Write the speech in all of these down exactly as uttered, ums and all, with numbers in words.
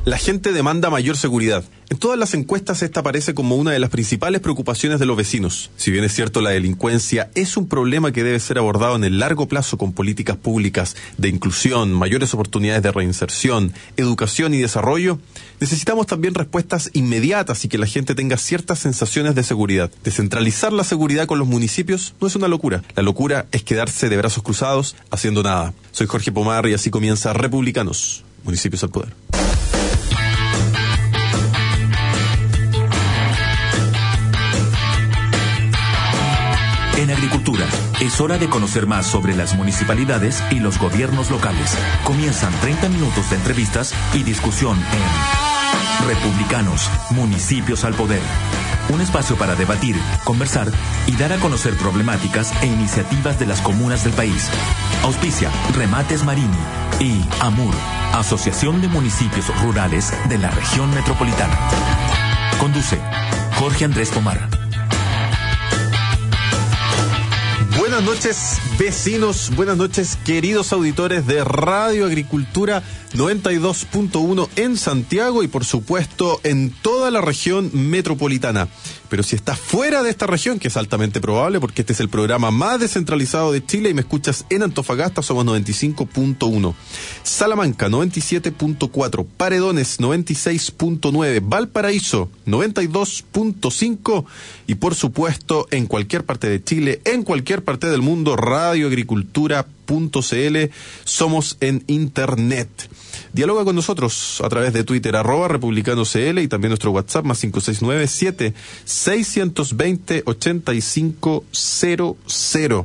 La gente demanda mayor seguridad. En todas las encuestas esta aparece como una de las principales preocupaciones de los vecinos. Si bien es cierto, la delincuencia es un problema que debe ser abordado en el largo plazo con políticas públicas de inclusión, mayores oportunidades de reinserción, educación y desarrollo, necesitamos también respuestas inmediatas y que la gente tenga ciertas sensaciones de seguridad. Descentralizar la seguridad con los municipios no es una locura. La locura es quedarse de brazos cruzados haciendo nada. Soy Jorge Pomar y así comienza Republicanos, Municipios al Poder. En agricultura, es hora de conocer más sobre las municipalidades y los gobiernos locales. Comienzan treinta minutos de entrevistas y discusión en Republicanos, Municipios al Poder. Un espacio para debatir, conversar y dar a conocer problemáticas e iniciativas de las comunas del país. Auspicia Remates Marini y AMUR, Asociación de Municipios Rurales de la Región Metropolitana. Conduce Jorge Andrés Pomar. Buenas noches, vecinos, buenas noches, queridos auditores de Radio Agricultura noventa y dos punto uno en Santiago y por supuesto en toda la región metropolitana. Pero si estás fuera de esta región, que es altamente probable porque este es el programa más descentralizado de Chile y me escuchas en Antofagasta, somos noventa y cinco punto uno, Salamanca noventa y siete punto cuatro, Paredones noventa y seis punto nueve, Valparaíso noventa y dos punto cinco y por supuesto en cualquier parte de Chile, en cualquier parte del mundo, radioagricultura punto c l, somos en internet. Dialoga con nosotros a través de Twitter, arroba republicanocl y también nuestro WhatsApp más cinco seis nueve siete seis dos cero ocho cinco cero cero.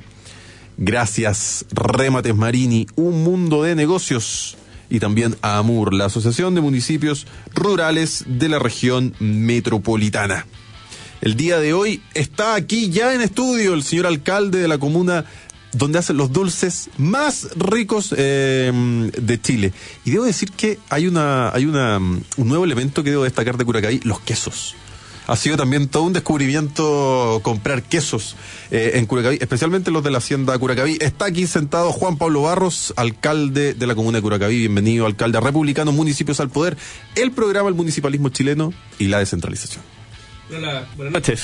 Gracias Remates Marini, un mundo de negocios, y también a AMUR, la Asociación de Municipios Rurales de la Región Metropolitana. El día de hoy está aquí ya en estudio el señor alcalde de la comuna donde hacen los dulces más ricos eh, de Chile. Y debo decir que hay una hay una un nuevo elemento que debo destacar de Curacaví, los quesos. Ha sido también todo un descubrimiento comprar quesos eh, en Curacaví, especialmente los de la hacienda Curacaví. Está aquí sentado Juan Pablo Barros, alcalde de la comuna de Curacaví. Bienvenido, alcalde. Republicano, Municipios al Poder, el programa El Municipalismo Chileno y la Descentralización. Hola, buenas noches.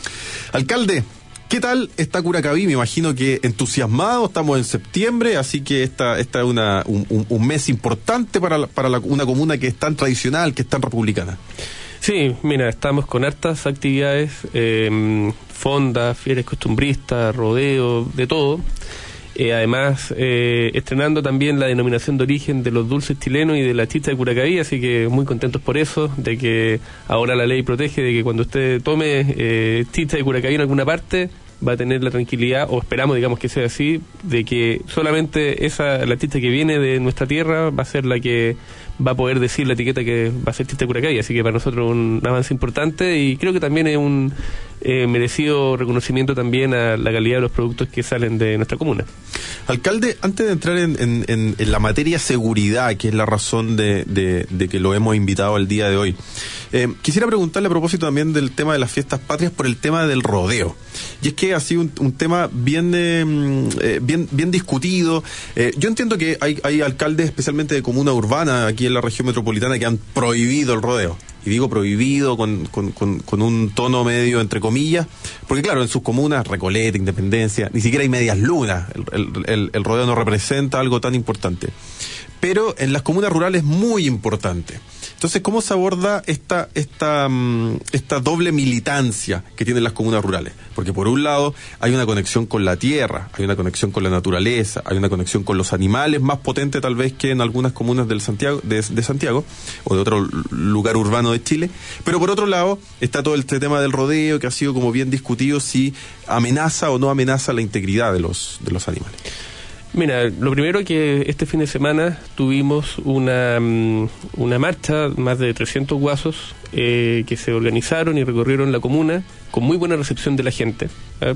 Alcalde, ¿qué tal está Curacaví? Me imagino que entusiasmado, estamos en septiembre, así que esta, esta es una, un, un, un mes importante para, la, para la, una comuna que es tan tradicional, que es tan republicana. Sí, mira, estamos con hartas actividades, eh, fondas, fieras costumbristas, rodeo, de todo. Eh, además, eh, estrenando también la denominación de origen de los dulces chilenos y de la chicha de Curacaví, así que muy contentos por eso, de que ahora la ley protege de que cuando usted tome eh, chicha de Curacaví en alguna parte, va a tener la tranquilidad, o esperamos, digamos, que sea así, de que solamente esa la chicha que viene de nuestra tierra va a ser la que va a poder decir la etiqueta que va a ser chicha de Curacaví, así que para nosotros un avance importante y creo que también es un eh, merecido reconocimiento también a la calidad de los productos que salen de nuestra comuna. Alcalde, antes de entrar en, en, en, en la materia seguridad, que es la razón de, de, de que lo hemos invitado al día de hoy, eh, quisiera preguntarle a propósito también del tema de las fiestas patrias por el tema del rodeo. Y es que ha sido un, un tema bien, eh, bien, bien discutido. Eh, yo entiendo que hay, hay alcaldes, especialmente de comuna urbana, aquí en la región metropolitana, que han prohibido el rodeo. Y digo prohibido con, con, con, con un tono medio entre comillas, porque claro, en sus comunas, Recoleta, Independencia, ni siquiera hay medias lunas, el, el, el, el rodeo no representa algo tan importante. Pero en las comunas rurales es muy importante. Entonces, ¿cómo se aborda esta, esta, esta doble militancia que tienen las comunas rurales? Porque por un lado hay una conexión con la tierra, hay una conexión con la naturaleza, hay una conexión con los animales más potente tal vez que en algunas comunas del Santiago, de, de Santiago o de otro lugar urbano de Chile. Pero por otro lado está todo este tema del rodeo que ha sido como bien discutido si amenaza o no amenaza la integridad de los, de los animales. Mira, lo primero que este fin de semana tuvimos una, una marcha, más de trescientos guasos eh, que se organizaron y recorrieron la comuna con muy buena recepción de la gente. ¿eh?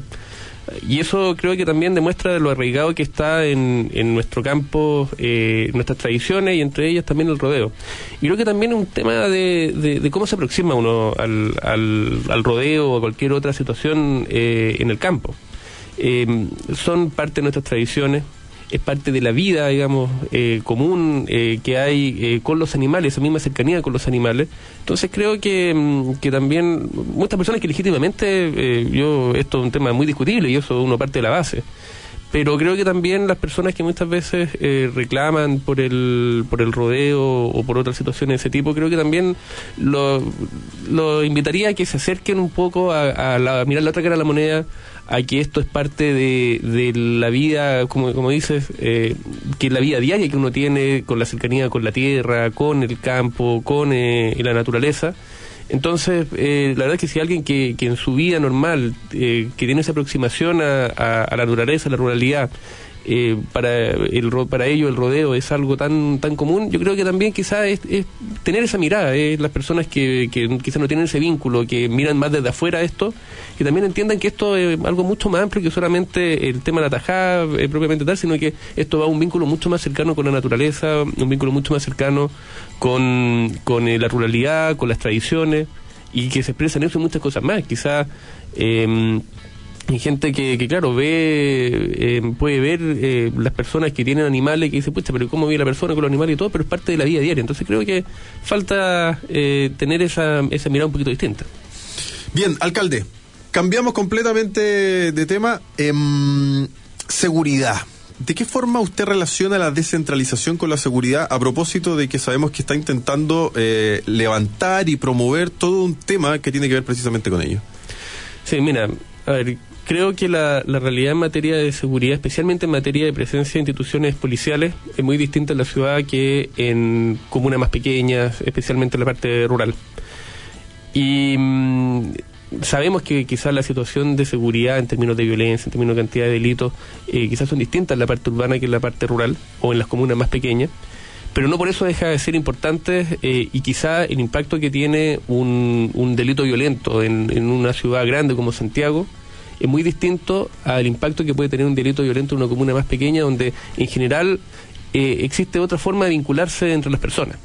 Y eso creo que también demuestra lo arraigado que está en, en nuestro campo, eh, nuestras tradiciones y entre ellas también el rodeo. Y creo que también es un tema de, de, de cómo se aproxima uno al, al, al rodeo o a cualquier otra situación eh, en el campo. Eh, son parte de nuestras tradiciones. es parte de la vida, digamos, eh, común eh, que hay eh, con los animales, esa misma cercanía con los animales. Entonces creo que, que también muchas personas que legítimamente, eh, yo esto es un tema muy discutible y eso es una parte de la base, pero creo que también las personas que muchas veces eh, reclaman por el por el rodeo o por otras situaciones de ese tipo, creo que también lo, lo invitaría a que se acerquen un poco a, a, la, a mirar la otra cara de la moneda, a que esto es parte de, de la vida, como, como dices, eh, que la vida diaria que uno tiene con la cercanía con la tierra, con el campo, con eh, la naturaleza. Entonces, eh, la verdad es que si alguien que, que en su vida normal, eh, que tiene esa aproximación a, a, a la naturaleza, a la ruralidad, eh, para el para ello el rodeo es algo tan tan común, yo creo que también quizás es, es tener esa mirada, eh, las personas que, que quizás no tienen ese vínculo, que miran más desde afuera esto, que también entiendan que esto es algo mucho más amplio que solamente el tema de la tajada eh, propiamente tal, sino que esto va a un vínculo mucho más cercano con la naturaleza, un vínculo mucho más cercano con, con eh, la ruralidad, con las tradiciones, y que se expresan eso en muchas cosas más. Quizás eh, hay gente que, que claro, ve, eh, puede ver eh, las personas que tienen animales, que dice, pucha, pero ¿cómo vive la persona con los animales y todo? Pero es parte de la vida diaria. Entonces creo que falta eh, tener esa, esa mirada un poquito distinta. Bien, alcalde, cambiamos completamente de tema. Eh, seguridad. ¿De qué forma usted relaciona la descentralización con la seguridad, a propósito de que sabemos que está intentando eh, levantar y promover todo un tema que tiene que ver precisamente con ello? Sí, mira, a ver, creo que la, la realidad en materia de seguridad, especialmente en materia de presencia de instituciones policiales, es muy distinta en la ciudad que en comunas más pequeñas, especialmente en la parte rural. Y mmm, sabemos que quizás la situación de seguridad en términos de violencia, en términos de cantidad de delitos, eh, quizás son distintas en la parte urbana que en la parte rural o en las comunas más pequeñas, pero no por eso deja de ser importante eh, y quizá el impacto que tiene un, un delito violento en, en una ciudad grande como Santiago es muy distinto al impacto que puede tener un delito violento en una comuna más pequeña, donde en general eh, existe otra forma de vincularse entre las personas.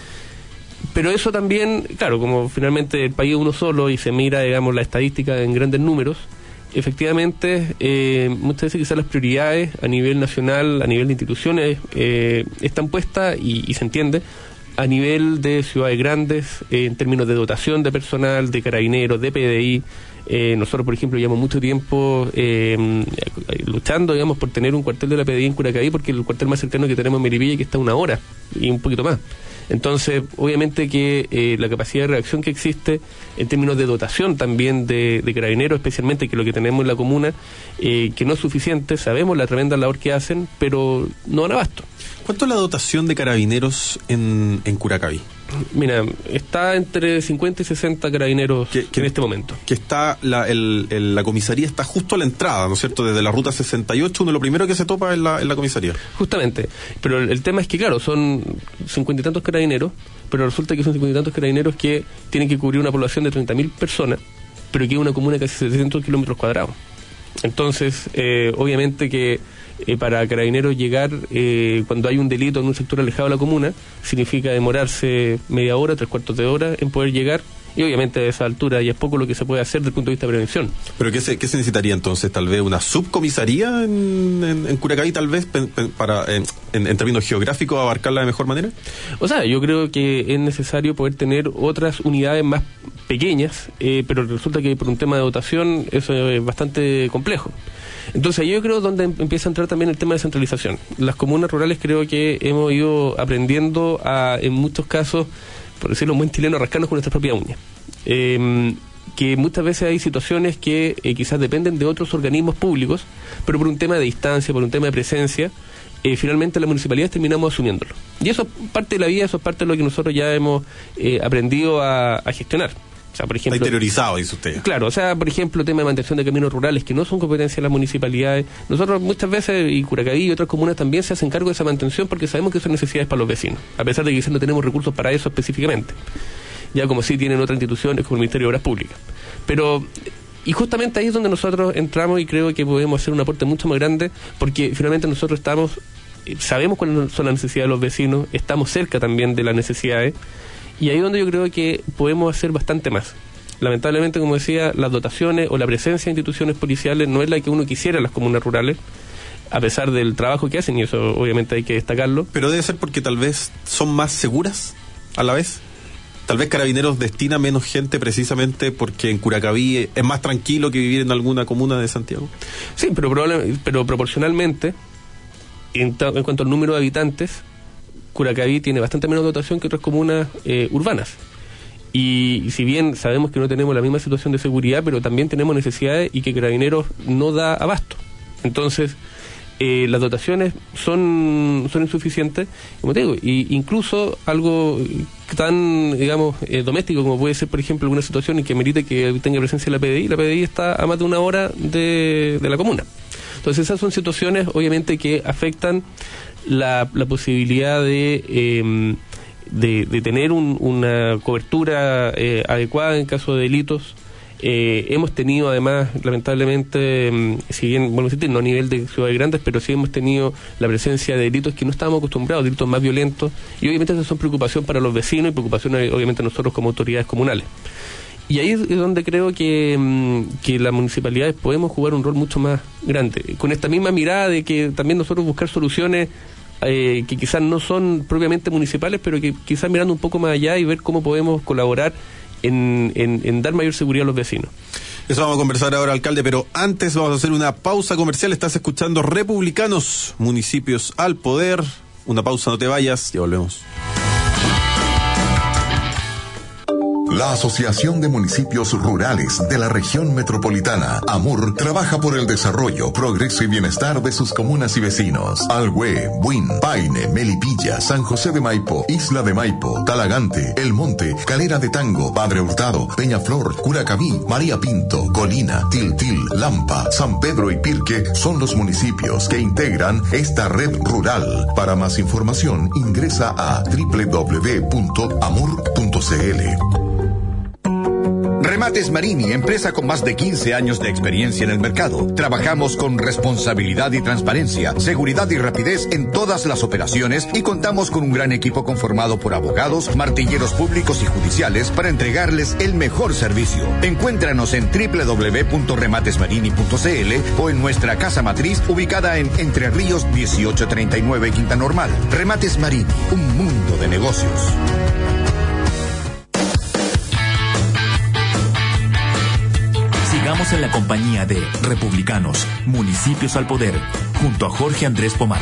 Pero eso también, claro, como finalmente el país es uno solo y se mira, digamos, la estadística en grandes números, efectivamente, eh, muchas veces quizás las prioridades a nivel nacional, a nivel de instituciones, eh, están puestas, y, y se entiende, a nivel de ciudades grandes, eh, en términos de dotación de personal, de carabineros, de P D I. Eh, nosotros, por ejemplo, llevamos mucho tiempo eh, luchando, digamos, por tener un cuartel de la P D I en Curacaví, porque el cuartel más cercano que tenemos en Melipilla, que está a una hora y un poquito más. Entonces, obviamente que eh, la capacidad de reacción que existe en términos de dotación también de, de carabineros, especialmente, que lo que tenemos en la comuna, eh, que no es suficiente, sabemos la tremenda labor que hacen, pero no dan abasto. ¿Cuánto es la dotación de carabineros en, en Curacaví? Mira, está entre cincuenta y sesenta carabineros que, que, en este momento. Que está, la, el, el, la comisaría está justo a la entrada, ¿no es cierto? Desde la ruta sesenta y ocho, uno de lo primero que se topa es la, en la comisaría. Justamente, pero el, el tema es que, claro, son cincuenta y tantos carabineros, pero resulta que son cincuenta y tantos carabineros que tienen que cubrir una población de treinta mil personas, pero que es una comuna de casi setecientos kilómetros cuadrados. Entonces, eh, obviamente que Eh, para carabineros llegar eh, cuando hay un delito en un sector alejado de la comuna significa demorarse media hora, tres cuartos de hora en poder llegar, y obviamente a esa altura ya es poco lo que se puede hacer desde el punto de vista de prevención. ¿Pero qué se, qué se necesitaría entonces? ¿Tal vez una subcomisaría en, en, en Curacaví, tal vez, pe, pe, para en, en, en términos geográficos abarcarla de mejor manera? O sea, yo creo que es necesario poder tener otras unidades más pequeñas, eh, pero resulta que por un tema de dotación eso es bastante complejo. Entonces yo creo donde empieza a entrar también el tema de centralización. Las comunas rurales creo que hemos ido aprendiendo a, en muchos casos, por decirlo en buen chileno, a rascarnos con nuestras propias uñas. Eh, que muchas veces hay situaciones que eh, quizás dependen de otros organismos públicos, pero por un tema de distancia, por un tema de presencia, eh, finalmente las municipalidades terminamos asumiéndolo. Y eso es parte de la vida, eso es parte de lo que nosotros ya hemos eh, aprendido a, a gestionar. O sea, por ejemplo, está interiorizado, dice usted. Claro, o sea, por ejemplo, el tema de mantención de caminos rurales que no son competencia de las municipalidades. Nosotros muchas veces, y Curacaví y otras comunas también se hacen cargo de esa mantención porque sabemos que son necesidades para los vecinos, a pesar de que quizás no tenemos recursos para eso específicamente. Ya como sí tienen otras instituciones como el Ministerio de Obras Públicas. Pero, y justamente ahí es donde nosotros entramos y creo que podemos hacer un aporte mucho más grande, porque finalmente nosotros estamos, sabemos cuáles son las necesidades de los vecinos, estamos cerca también de las necesidades. Y ahí es donde yo creo que podemos hacer bastante más. Lamentablemente, como decía, las dotaciones o la presencia de instituciones policiales no es la que uno quisiera en las comunas rurales. a pesar del trabajo que hacen, y eso obviamente hay que destacarlo. Pero debe ser porque tal vez son más seguras a la vez. Tal vez Carabineros destina menos gente precisamente porque en Curacaví es más tranquilo que vivir en alguna comuna de Santiago. Sí, pero, probable, pero proporcionalmente, en, en cuanto al número de habitantes, Curacaví tiene bastante menos dotación que otras comunas eh, urbanas. Y, y si bien sabemos que no tenemos la misma situación de seguridad, pero también tenemos necesidades y que Carabineros no da abasto. Entonces, eh, las dotaciones son son insuficientes, como te digo, y incluso algo tan, digamos, eh, doméstico como puede ser, por ejemplo, alguna situación en que merite que tenga presencia la P D I, la P D I está a más de una hora de, de la comuna. Entonces, esas son situaciones, obviamente, que afectan la, la posibilidad de... Eh, De, de tener un, una cobertura eh, adecuada en caso de delitos. Eh, hemos tenido además, lamentablemente, mm, si bien, bueno, no a nivel de ciudades grandes, pero sí hemos tenido la presencia de delitos que no estábamos acostumbrados, delitos más violentos, y obviamente esas son preocupación para los vecinos y preocupación obviamente nosotros como autoridades comunales. Y ahí es donde creo que, mm, que las municipalidades podemos jugar un rol mucho más grande, con esta misma mirada de que también nosotros buscar soluciones Eh, que quizás no son propiamente municipales, pero que quizás mirando un poco más allá y ver cómo podemos colaborar en, en, en dar mayor seguridad a los vecinos. Eso vamos a conversar ahora, alcalde, pero antes vamos a hacer una pausa comercial. Estás escuchando Republicanos, Municipios al Poder. Una pausa, no te vayas, ya volvemos. La Asociación de Municipios Rurales de la Región Metropolitana, AMUR, trabaja por el desarrollo, progreso y bienestar de sus comunas y vecinos. Alhué, Buin, Paine, Melipilla, San José de Maipo, Isla de Maipo, Talagante, El Monte, Calera de Tango, Padre Hurtado, Peñaflor, Curacaví, María Pinto, Colina, Tiltil, Lampa, San Pedro y Pirque son los municipios que integran esta red rural. Para más información, ingresa a doble u doble u doble u punto amur punto c l. Remates Marini, empresa con más de quince años de experiencia en el mercado. Trabajamos con responsabilidad y transparencia, seguridad y rapidez en todas las operaciones y contamos con un gran equipo conformado por abogados, martilleros públicos y judiciales para entregarles el mejor servicio. Encuéntranos en doble u doble u doble u punto remates marini punto c l o en nuestra casa matriz ubicada en Entre Ríos dieciocho treinta y nueve Quinta Normal. Remates Marini, un mundo de negocios. Sigamos en la compañía de Republicanos, Municipios al Poder, junto a Jorge Andrés Pomar.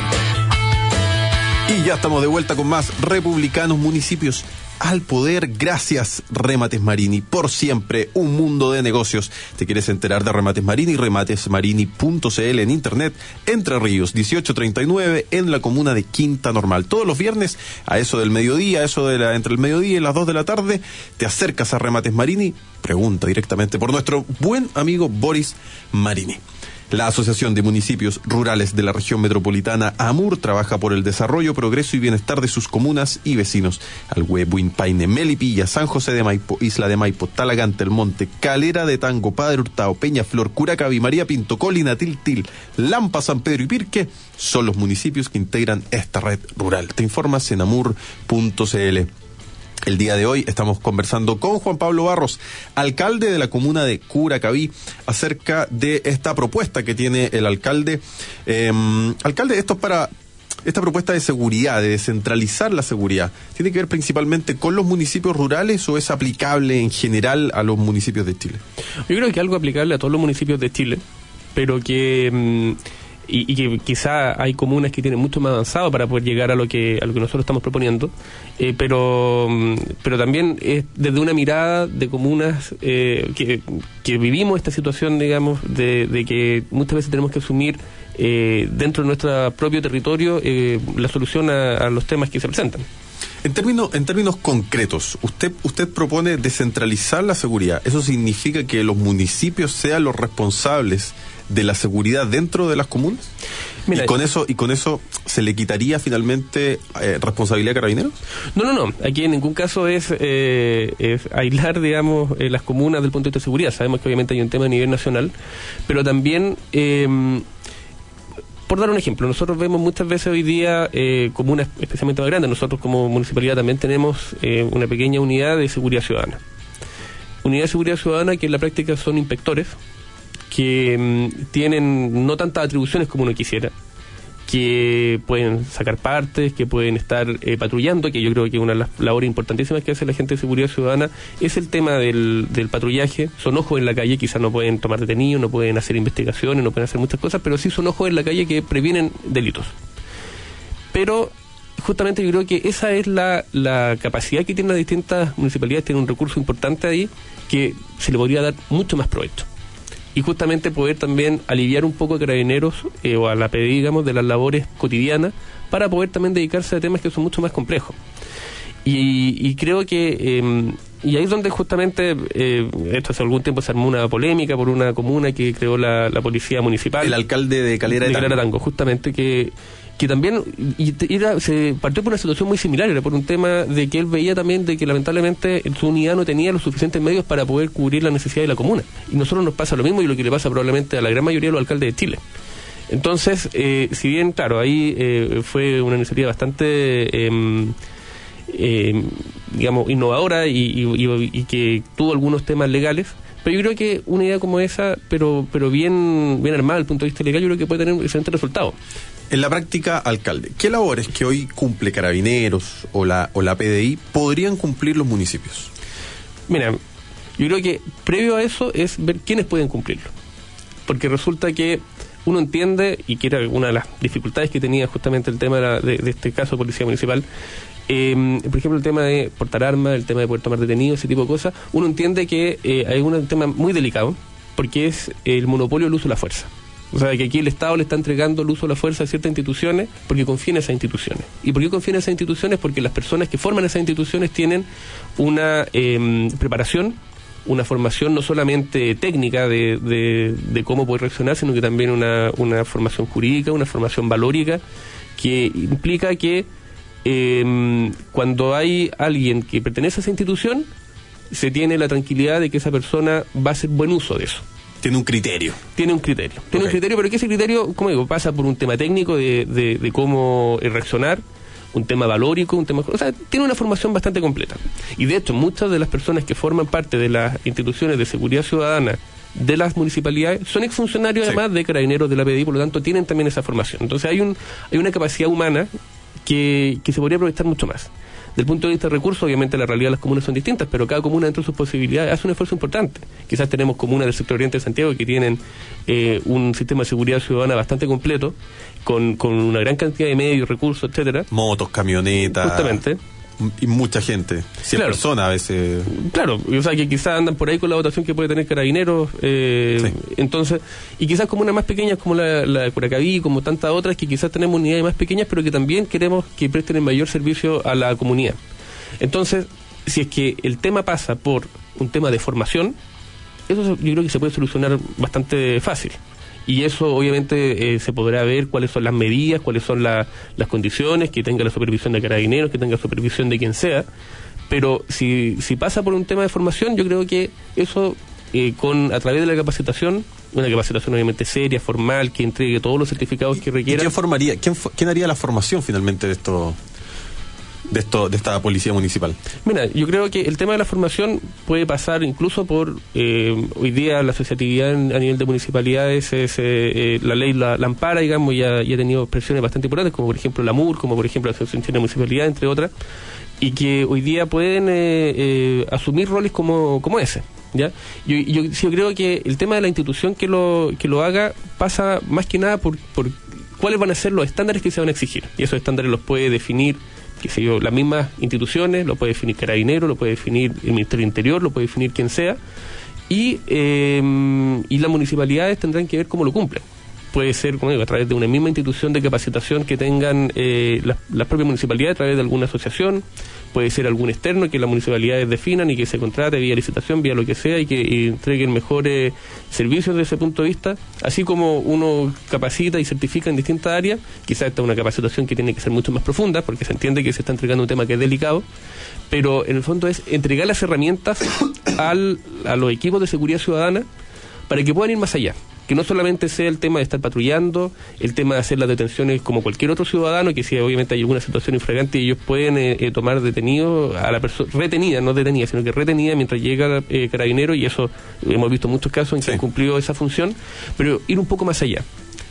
Y ya estamos de vuelta con más Republicanos, Municipios al Poder. Gracias, Remates Marini, por siempre un mundo de negocios. ¿Te quieres enterar de Remates Marini? remates marini punto c l en internet, Entre Ríos dieciocho treinta y nueve, en la comuna de Quinta Normal. Todos los viernes, a eso del mediodía, a eso de la, entre el mediodía y las dos de la tarde, te acercas a Remates Marini, pregunta directamente por nuestro buen amigo Boris Marini. La Asociación de Municipios Rurales de la Región Metropolitana, AMUR, trabaja por el desarrollo, progreso y bienestar de sus comunas y vecinos. Alhué, Buin, Paine, Melipilla, San José de Maipo, Isla de Maipo, Talagante, El Monte, Calera de Tango, Padre Hurtado, Peñaflor, Curacaví, María Pinto, Colina, Tiltil, Lampa, San Pedro y Pirque son los municipios que integran esta red rural. Te informas en amur punto c l. El día de hoy estamos conversando con Juan Pablo Barros, alcalde de la comuna de Curacaví, acerca de esta propuesta que tiene el alcalde. Eh, alcalde, esto es para esta propuesta de seguridad, de descentralizar la seguridad. ¿Tiene que ver principalmente con los municipios rurales o es aplicable en general a los municipios de Chile? Yo creo que es algo aplicable a todos los municipios de Chile, pero que... Mmm, Y, y que quizá hay comunas que tienen mucho más avanzado para poder llegar a lo que a lo que nosotros estamos proponiendo, eh, pero pero también es desde una mirada de comunas eh, que, que vivimos esta situación, digamos, de, de que muchas veces tenemos que asumir eh, dentro de nuestro propio territorio eh, la solución a, a los temas que se presentan. En términos, en términos concretos, usted, usted propone descentralizar la seguridad. ¿Eso significa que los municipios sean los responsables de la seguridad dentro de las comunas? Mira, y con eso y con eso se le quitaría finalmente eh, responsabilidad a Carabineros. No, no, no. Aquí en ningún caso es, eh, es aislar, digamos, eh, las comunas del punto de vista de seguridad. Sabemos que obviamente hay un tema a nivel nacional, pero también eh, por dar un ejemplo, nosotros vemos muchas veces hoy día eh, comunas especialmente más grandes. Nosotros como municipalidad también tenemos eh, una pequeña unidad de seguridad ciudadana. Unidad de seguridad ciudadana que en la práctica son inspectores que mmm, tienen no tantas atribuciones como uno quisiera, que pueden sacar partes, que pueden estar eh, patrullando, que yo creo que una de las labores importantísimas que hace la gente de seguridad ciudadana es el tema del, del patrullaje. Son ojos en la calle, quizás no pueden tomar detenidos, no pueden hacer investigaciones, no pueden hacer muchas cosas, pero sí son ojos en la calle que previenen delitos. Pero justamente yo creo que esa es la, la capacidad que tienen las distintas municipalidades, tienen un recurso importante ahí que se le podría dar mucho más provecho. Y justamente poder también aliviar un poco a Carabineros eh, o a la P D I, digamos, de las labores cotidianas para poder también dedicarse a temas que son mucho más complejos. Y, y creo que, eh, y ahí es donde justamente, eh, esto hace algún tiempo se armó una polémica por una comuna que creó la, la policía municipal. El alcalde de Calera de, de Calera Tango, justamente, que que también y era, se partió por una situación muy similar, era por un tema de que él veía también de que lamentablemente su unidad no tenía los suficientes medios para poder cubrir la necesidad de la comuna. Y a nosotros nos pasa lo mismo y lo que le pasa probablemente a la gran mayoría de los alcaldes de Chile. Entonces, eh, si bien, claro, ahí eh, fue una iniciativa bastante, eh, eh, digamos, innovadora y, y, y, y que tuvo algunos temas legales, pero yo creo que una idea como esa, pero pero bien bien armada desde el punto de vista legal, yo creo que puede tener un excelente resultado. En la práctica, alcalde, ¿qué labores que hoy cumple Carabineros o la o la P D I podrían cumplir los municipios? Mira, yo creo que previo a eso es ver quiénes pueden cumplirlo. Porque resulta que uno entiende, y que era una de las dificultades que tenía justamente el tema de, la, de, de este caso de policía municipal, eh, por ejemplo el tema de portar armas, el tema de poder tomar detenidos, ese tipo de cosas, uno entiende que eh, hay un tema muy delicado, porque es el monopolio del uso de la fuerza. O sea, que aquí el Estado le está entregando el uso de la fuerza a ciertas instituciones porque confía en esas instituciones. ¿Y por qué confía en esas instituciones? Porque las personas que forman esas instituciones tienen una eh, preparación, una formación no solamente técnica de, de, de cómo poder reaccionar, sino que también una, una formación jurídica, una formación valórica, que implica que eh, cuando hay alguien que pertenece a esa institución, se tiene la tranquilidad de que esa persona va a hacer buen uso de eso. Tiene un criterio. Tiene un criterio. Tiene Okay. un criterio, pero que ese criterio, como digo, pasa por un tema técnico de, de, de cómo reaccionar, un tema valórico, un tema... O sea, tiene una formación bastante completa. Y de hecho, muchas de las personas que forman parte de las instituciones de seguridad ciudadana de las municipalidades son exfuncionarios, sí, además de Carabineros de la P D I, por lo tanto tienen también esa formación. Entonces hay un hay una capacidad humana que, que se podría aprovechar mucho más. Del punto de vista de recursos, obviamente la realidad de las comunas son distintas, pero cada comuna dentro de sus posibilidades hace un esfuerzo importante. Quizás tenemos comunas del sector oriente de Santiago que tienen eh, un sistema de seguridad ciudadana bastante completo, con, con una gran cantidad de medios, recursos, etcétera. Motos, camionetas. Justamente. Y mucha gente, cien claro. personas a veces. Claro, o sea que quizás andan por ahí con la dotación que puede tener Carabineros, eh, sí. entonces, y quizás comunas más pequeñas como la, la de Curacaví, como tantas otras que quizás tenemos unidades más pequeñas, pero que también queremos que presten el mayor servicio a la comunidad. Entonces, si es que el tema pasa por un tema de formación, eso yo creo que se puede solucionar bastante fácil. Y eso obviamente eh, se podrá ver cuáles son las medidas, cuáles son la, las condiciones, que tenga la supervisión de Carabineros, que tenga la supervisión de quien sea. Pero si, si pasa por un tema de formación, yo creo que eso, eh, con a través de la capacitación, una capacitación obviamente seria, formal, que entregue todos los certificados que requiera. ¿Quién formaría? ¿Quién, ¿Quién haría la formación finalmente de esto? de esto de esta policía municipal? Mira, yo creo que el tema de la formación puede pasar incluso por eh, hoy día la asociatividad en, a nivel de municipalidades es, eh, la ley la, la ampara, digamos, y ha, y ha tenido expresiones bastante importantes, como por ejemplo la M U R, como por ejemplo la Asociación Chilena de Municipalidad, entre otras, y que hoy día pueden eh, eh, asumir roles como, como ese. ¿Ya? Yo, yo, yo creo que el tema de la institución que lo que lo haga pasa más que nada por, por cuáles van a ser los estándares que se van a exigir, y esos estándares los puede definir, qué sé yo, las mismas instituciones, lo puede definir Carabineros, lo puede definir el Ministerio del Interior, lo puede definir quien sea, y eh, y las municipalidades tendrán que ver cómo lo cumplen. Puede ser, como digo, a través de una misma institución de capacitación que tengan eh, las, las propias municipalidades, a través de alguna asociación, puede ser algún externo que las municipalidades definan y que se contrate vía licitación, vía lo que sea, y que y entreguen mejores servicios desde ese punto de vista, así como uno capacita y certifica en distintas áreas. Quizás esta es una capacitación que tiene que ser mucho más profunda, porque se entiende que se está entregando un tema que es delicado, pero en el fondo es entregar las herramientas al, a los equipos de seguridad ciudadana para que puedan ir más allá. Que no solamente sea el tema de estar patrullando, el tema de hacer las detenciones como cualquier otro ciudadano, que si obviamente hay alguna situación infragante ellos pueden eh, eh, tomar detenido a la persona, retenida, no detenida, sino que retenida mientras llega eh, Carabinero, y eso hemos visto muchos casos en que sí han cumplido esa función, pero ir un poco más allá.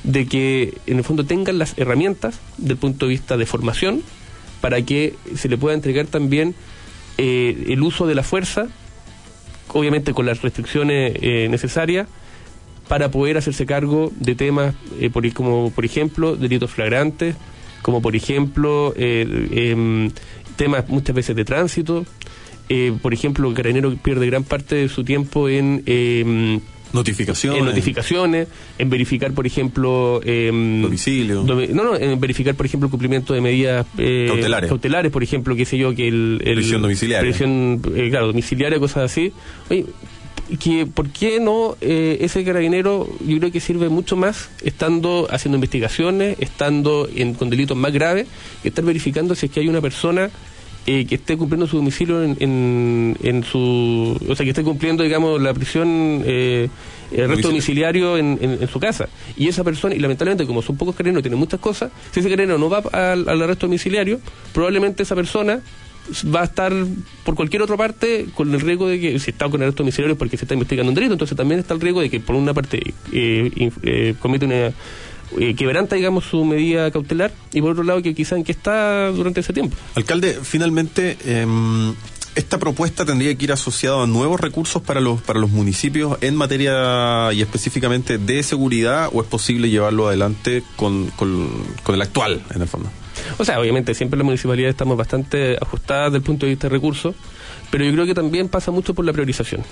de que en el fondo tengan las herramientas del punto de vista de formación para que se le pueda entregar también eh, el uso de la fuerza, obviamente con las restricciones eh, necesarias, para poder hacerse cargo de temas eh, por, como por ejemplo delitos flagrantes, como por ejemplo eh, eh, temas muchas veces de tránsito, eh, por ejemplo el carabinero pierde gran parte de su tiempo en eh, notificaciones, en notificaciones, en verificar por ejemplo eh, domicilio, domi- no no en verificar por ejemplo el cumplimiento de medidas eh, cautelares. cautelares, por ejemplo, qué sé yo, que el, el prisión domiciliaria, prisión, eh, claro, domiciliaria, cosas así. Oye, que ¿por qué no eh, ese carabinero? Yo creo que sirve mucho más estando haciendo investigaciones, estando en, con delitos más graves, que estar verificando si es que hay una persona eh, que esté cumpliendo su domicilio en, en, en su, o sea, que esté cumpliendo, digamos, la prisión, eh, el arresto domiciliario en, en, en su casa. Y esa persona, y lamentablemente como son pocos carabineros, tienen muchas cosas, si ese carabinero no va al, al arresto domiciliario, probablemente esa persona va a estar por cualquier otra parte con el riesgo de que, si está con arresto domiciliario, porque se está investigando un delito, entonces también está el riesgo de que por una parte eh, inf, eh, comete una eh, quebranta, digamos, su medida cautelar, y por otro lado que quizá en qué está durante ese tiempo. Alcalde, finalmente eh, esta propuesta tendría que ir asociada a nuevos recursos para los para los municipios en materia y específicamente de seguridad, o es posible llevarlo adelante con, con, con el actual, en el fondo. O sea, obviamente siempre en la municipalidad estamos bastante ajustadas desde el punto de vista de recursos, pero yo creo que también pasa mucho por la priorización.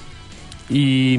Y,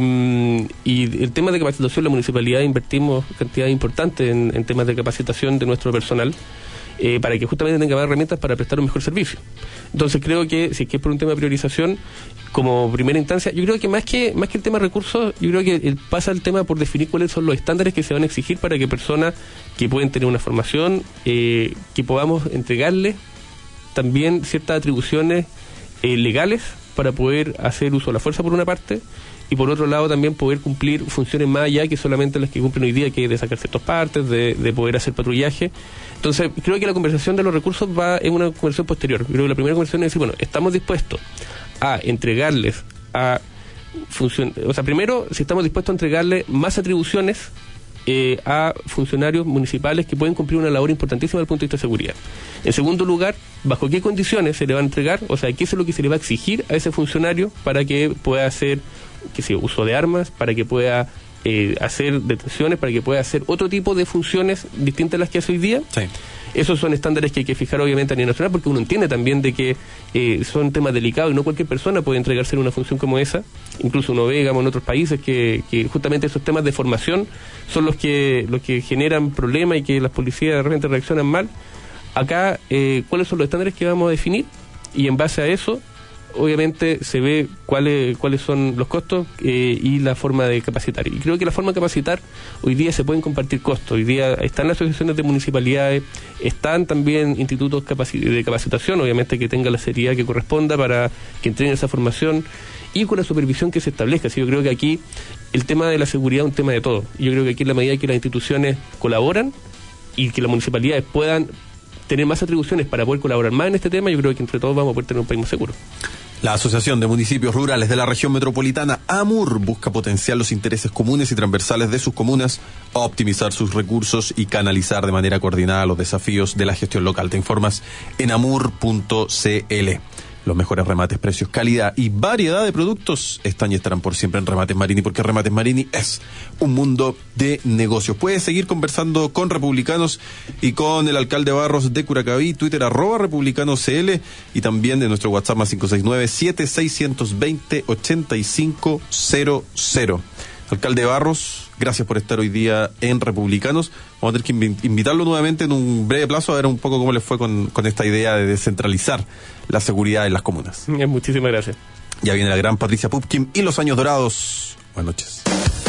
y el tema de capacitación, la municipalidad invertimos cantidades importantes en, en temas de capacitación de nuestro personal, eh, para que justamente tenga más herramientas para prestar un mejor servicio. Entonces creo que si es que es por un tema de priorización, como primera instancia, yo creo que más que más que el tema de recursos, yo creo que el, pasa el tema por definir cuáles son los estándares que se van a exigir para que personas que pueden tener una formación, eh, que podamos entregarles también ciertas atribuciones eh, legales para poder hacer uso de la fuerza por una parte, y por otro lado también poder cumplir funciones más allá que solamente las que cumplen hoy día, que es de sacar ciertas partes, de, de poder hacer patrullaje. Entonces creo que la conversación de los recursos va en una conversación posterior. Creo que la primera conversación es decir, bueno, estamos dispuestos a entregarles a función, o sea, primero, si estamos dispuestos a entregarle más atribuciones eh, a funcionarios municipales que pueden cumplir una labor importantísima desde el punto de vista de seguridad. En segundo lugar, bajo qué condiciones se le va a entregar, o sea, qué es lo que se le va a exigir a ese funcionario para que pueda hacer, que sea, uso de armas, para que pueda eh, hacer detenciones, para que pueda hacer otro tipo de funciones distintas a las que hace hoy día. Sí. Esos son estándares que hay que fijar obviamente a nivel nacional, porque uno entiende también de que eh, son temas delicados y no cualquier persona puede entregarse en una función como esa. Incluso uno ve, digamos, en otros países que, que justamente esos temas de formación son los que los que generan problemas y que las policías de repente reaccionan mal. Acá, eh, ¿cuáles son los estándares que vamos a definir? Y en base a eso, obviamente se ve cuáles cuáles son los costos eh, y la forma de capacitar. Y creo que la forma de capacitar, hoy día se pueden compartir costos. Hoy día están las asociaciones de municipalidades, están también institutos capaci- de capacitación, obviamente que tenga la seriedad que corresponda para que entreguen esa formación, y con la supervisión que se establezca. Así, yo creo que aquí el tema de la seguridad es un tema de todo. Yo creo que aquí en la medida que las instituciones colaboran y que las municipalidades puedan tener más atribuciones para poder colaborar más en este tema, yo creo que entre todos vamos a poder tener un país más seguro. La Asociación de Municipios Rurales de la Región Metropolitana, AMUR, busca potenciar los intereses comunes y transversales de sus comunas, optimizar sus recursos y canalizar de manera coordinada los desafíos de la gestión local. Te informas en amur punto c l. Los mejores remates, precios, calidad y variedad de productos están y estarán por siempre en Remates Marini, porque Remates Marini es un mundo de negocios. Puedes seguir conversando con republicanos y con el alcalde Barros de Curacaví, Twitter arroba republicanocl, y también de nuestro WhatsApp más cinco seis nueve, siete seis dos cero, ocho cinco cero cero. Alcalde Barros, gracias por estar hoy día en Republicanos. Vamos a tener que invitarlo nuevamente en un breve plazo a ver un poco cómo le fue con, con esta idea de descentralizar la seguridad en las comunas. Muchísimas gracias. Ya viene la gran Patricia Pupkin y los años dorados. Buenas noches.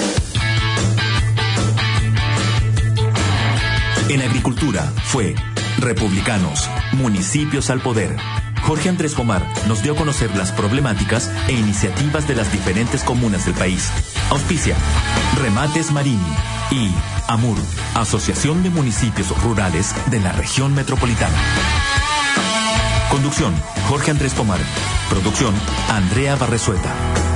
En agricultura fue Republicanos, Municipios al Poder. Jorge Andrés Pomar nos dio a conocer las problemáticas e iniciativas de las diferentes comunas del país. Auspicia Remates Marini y AMUR, Asociación de Municipios Rurales de la Región Metropolitana. Conducción, Jorge Andrés Pomar. Producción, Andrea Barresueta.